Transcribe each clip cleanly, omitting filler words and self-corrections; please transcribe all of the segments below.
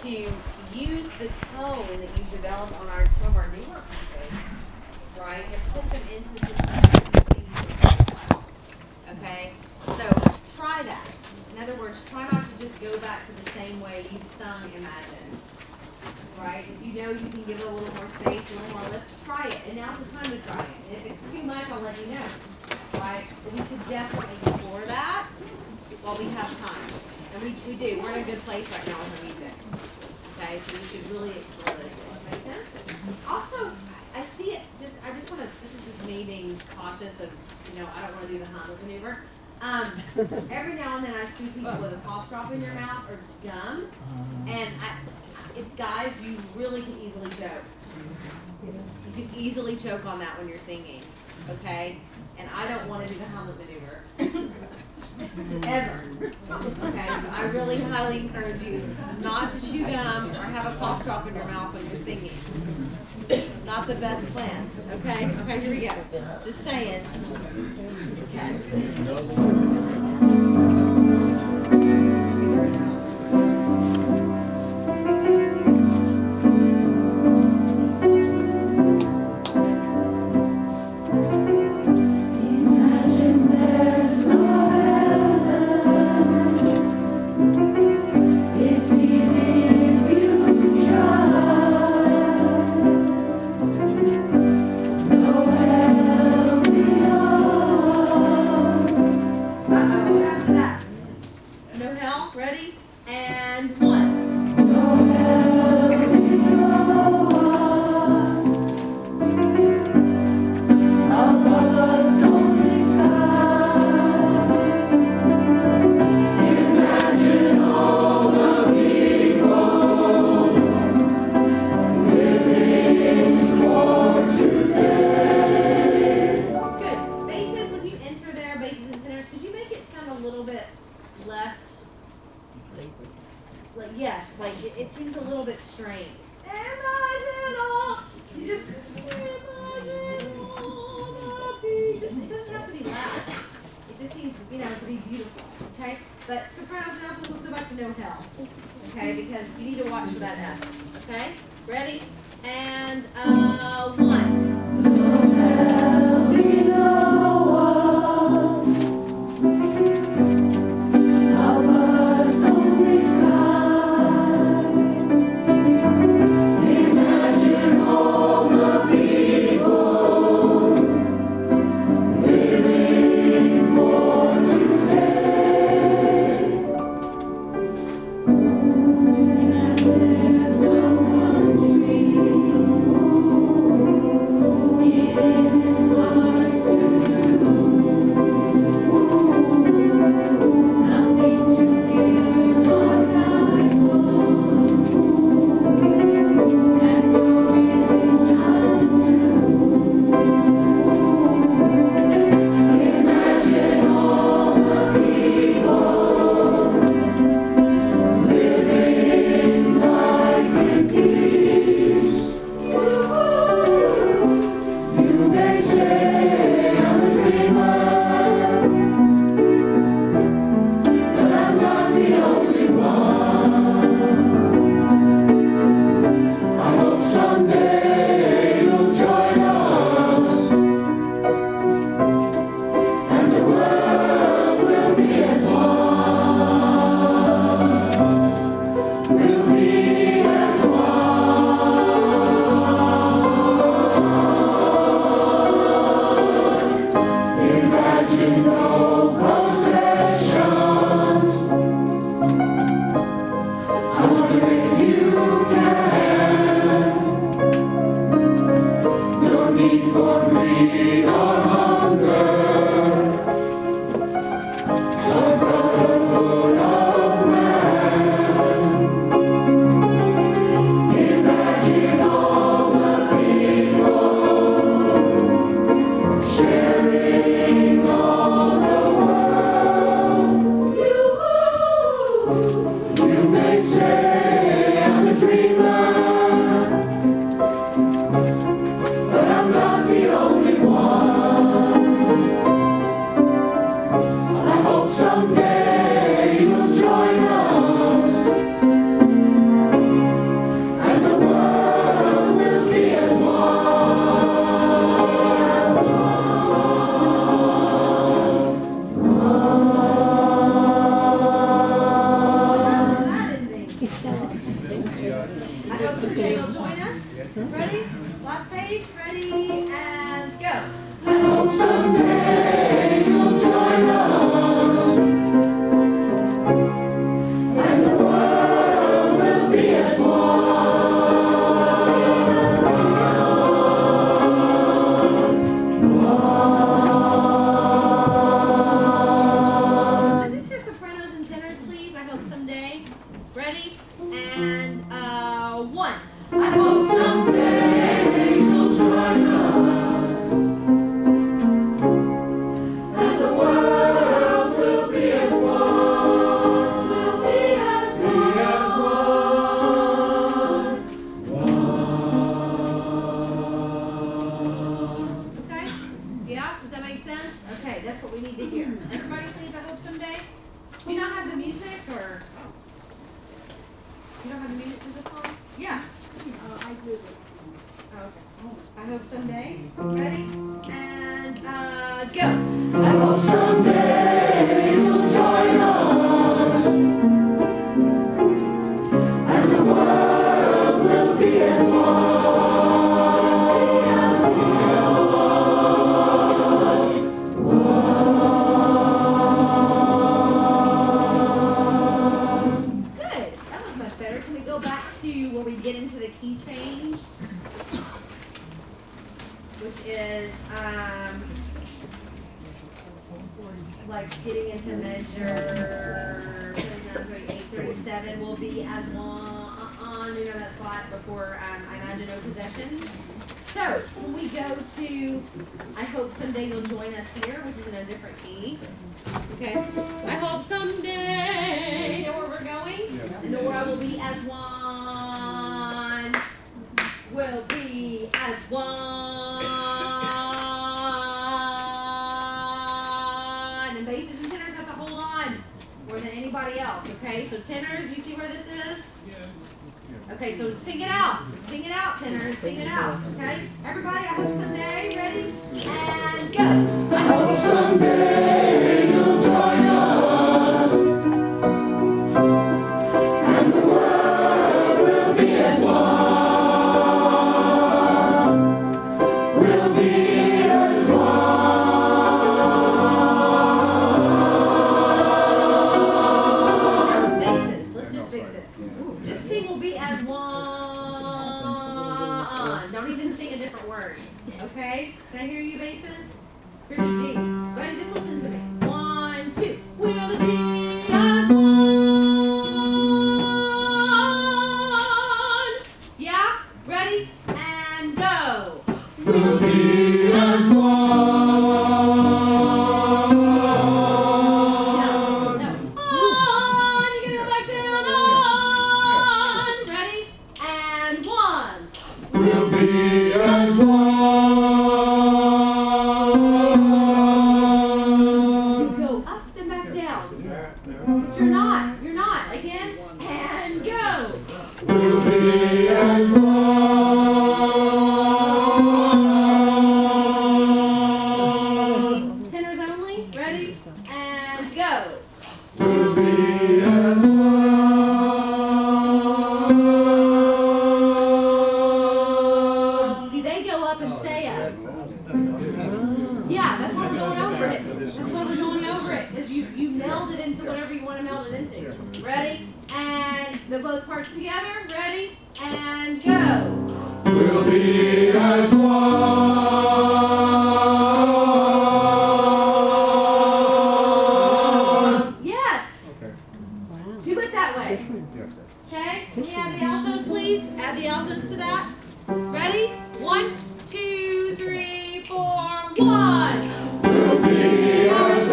to use the tone that you develop on some of our newer pieces, right, and put them into some consistency. Okay? So try that. In other words, try not to just go back to the same way you sung Imagine. Right? If you know you can give it a little more space, a little more lift, try it. And now's the time to try it. And if it's too much, I'll let you know. Right? But we should definitely explore that while we have time. And we do. We're in a good place right now with our music. Okay? So we should really explore this. Make sense? Also, I see it I just want to, this is just me being cautious of, I don't want to do the Heimlich maneuver. Every now and then I see people with a cough drop in your mouth or gum, and if guys, you really can easily choke. You can easily choke on that when you're singing, okay? And I don't want to do the Heimlich maneuver. Ever. Okay, so I really highly encourage you not to chew gum or have a cough drop in your mouth when you're singing. Not the best plan. Okay? Okay, here we go. Just saying. Okay. It seems a little bit strained. Imagine all. You just imagine all the peace. It doesn't have to be loud. It just needs, to be beautiful. Okay? But sopranos now, so let's go back to no hell. Okay? Because you need to watch for that S. Okay? Ready? And one. No hell below us. Above us only sky. You may say I hope someday you'll join us. Ready? Last page. Ready? And go. I hope someday you'll join us, and the world will be as one. Just hear sopranos and tenors, please. I hope someday. Ready? And one. I hope someday you'll join us, and the world will be as one, will be as one. Okay? Yeah? Does that make sense? Okay, that's what we need to hear. Everybody, please, I hope someday. Do you not have the music, or you don't have the music to this song? Yeah. I do. Okay. I hope someday. Ready? And go. I hope someday you'll join us, and the world will be as Good. That was much better. Can we go back to where we get into the key change? Which is like getting into measure 39, 38, 37 will be as one, you know, that spot before I imagine no possessions. So when we go to I hope someday you'll join us here, which is in a different key. Okay. I hope someday, you know where we're going? And the world will be as one. Will be as one. And basses and tenors have to hold on more than anybody else, okay? So tenors, you see where this is? Okay, so sing it out. Sing it out, tenors. Sing it out, okay? Everybody, I hope someday. Ready? And go. I hope someday you'll join us, and the world will be as one, will be as one. Basses. Let's just fix it. Just sing will be as one. Don't even sing a different word. Okay? Can I hear you, basses? Here's a G. Ready? Just listen to me. 1, 2. Will it be as one? Yeah? Ready? And go. Will be as one. No. On. You can go back down. On. Ready? And 1. Will be as one. Go up then back down. But you're not. You're not. Again. And go. Will be as one. Tenors only. Ready? And go. Will be as one. See, they go up and stay up. Yeah, that's why we're going over it. That's why we're going over it. Because you meld it into whatever you want to meld it into. Ready? And the both parts together. Ready? And go. Will be as one. Yes. Do it that way. Okay? Can we add the altos, please? Add the altos to that. Ready? 1, 2, 3, 4, 1. Will be as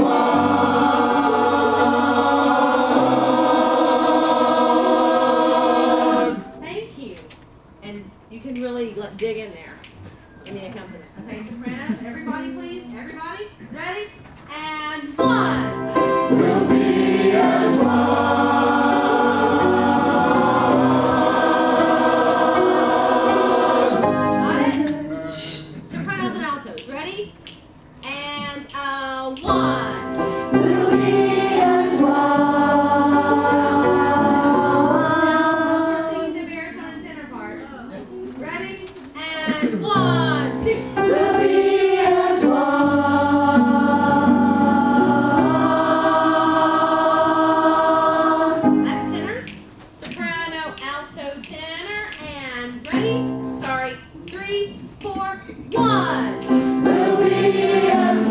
one. Thank you. And you can really dig in there in the accompaniment. Okay, sopranos, everybody please. Everybody. Ready? And 1. Will be as one. Got it? Sopranos and altos. Ready? And 1. Will be as one. tenor and ready. Sorry. 3, 4, 1. We'll be as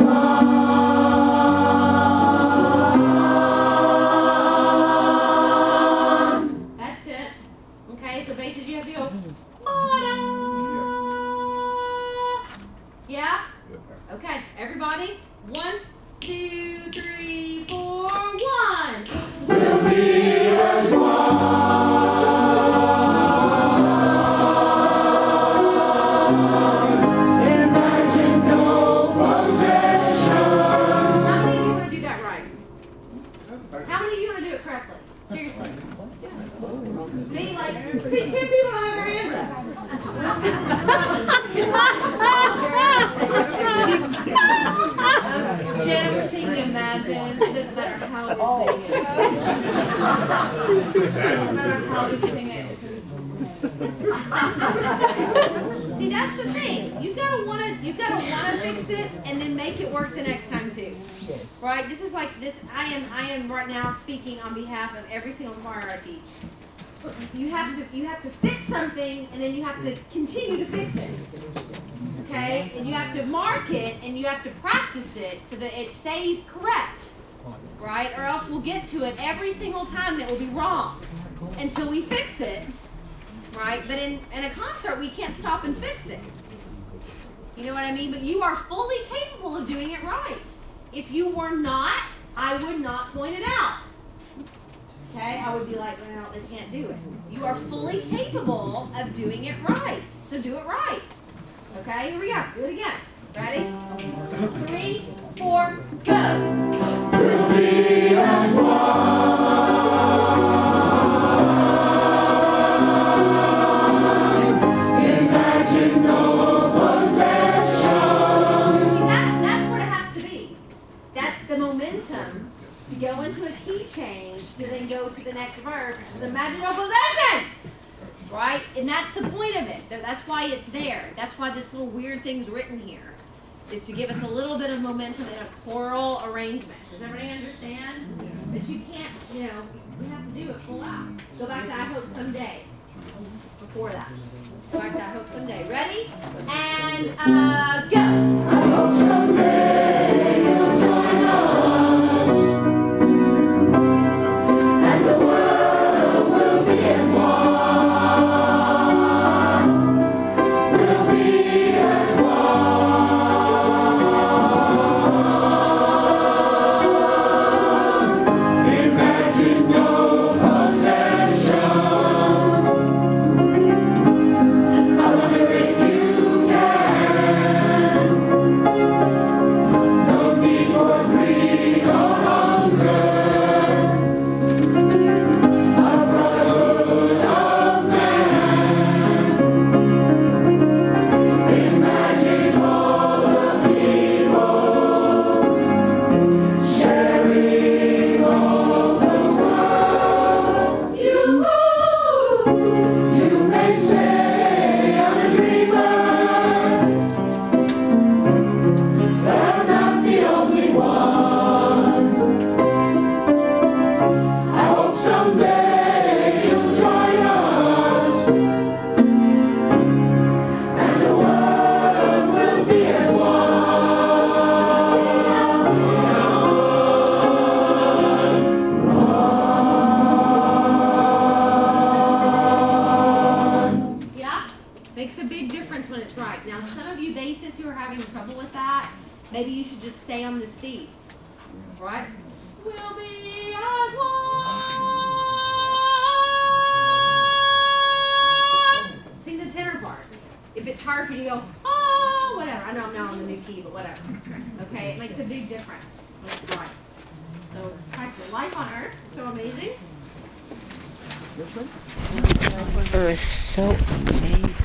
one. That's it. Okay, so basses you have to go. Ma-da. Yeah? Okay, everybody. 1, 2, 3, 4, 1. We'll be as one. Imagine no possession. How many of you want to do that right? How many of you want to do it correctly? Seriously. See, like, see, 2 people don't have their hands up. Jenna, we're singing Imagine. It doesn't matter how we sing it. It doesn't matter how we sing it. See, that's the thing. You've got to wanna fix it and then make it work the next time too. Right? This is like this. I am right now speaking on behalf of every single choir I teach. You have to fix something and then you have to continue to fix it. Okay? And you have to mark it and you have to practice it so that it stays correct. Right? Or else we'll get to it every single time and it will be wrong until we fix it. Right? But in a concert, we can't stop and fix it. You know what I mean? But you are fully capable of doing it right. If you were not, I would not point it out. Okay? I would be like, well, they can't do it. You are fully capable of doing it right. So do it right. Okay? Here we go. Do it again. Ready? 3, 4, go. We'll be as one. Imagine no possession. See, that's what it has to be. That's the momentum to go into a key change to then go to the next verse, which is imagine no possession. Right? And that's the point of it. That's why it's there. That's why this little weird thing's written here. Is to give us a little bit of momentum in a choral arrangement. Does everybody understand? That you can't, you have to do it full out. Go back to I Hope Someday. Before that. Go back to I Hope Someday. Ready? And go! I hope someday you'll join us, and the world will be as one. We'll be as one. Imagine no possessions. I wonder if you can. No need for greed or hunger. A brotherhood of man. Imagine all the people sharing all the world. You may say I'm a dreamer, but I'm not the only one. I hope someday you'll join us, and the world will be as one. Yeah? Makes a big difference when it's right. Now, some of you bassists who are having trouble with that, maybe you should just stay on the C. Right? We'll be as one. Sing the tenor part. If it's hard for you to go, oh, whatever. I know I'm not on the new key, but whatever. Okay? It makes a big difference when it's right. So, practice it. Life on Earth. It's so amazing. It was so amazing.